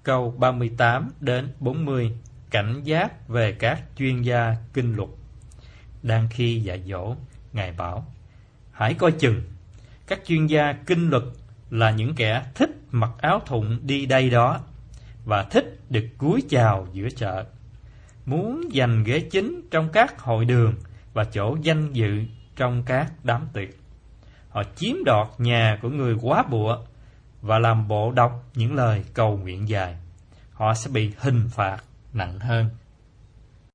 câu 38 đến 40, cảnh giác về các chuyên gia kinh luật. Đang khi dạy dỗ, Ngài bảo: hãy coi chừng, các chuyên gia kinh luật là những kẻ thích mặc áo thụng đi đây đó và thích được cúi chào giữa chợ, muốn giành ghế chính trong các hội đường và chỗ danh dự trong các đám tiệc. Họ chiếm đoạt nhà của người quá bụa và làm bộ đọc những lời cầu nguyện dài. Họ sẽ bị hình phạt nặng hơn.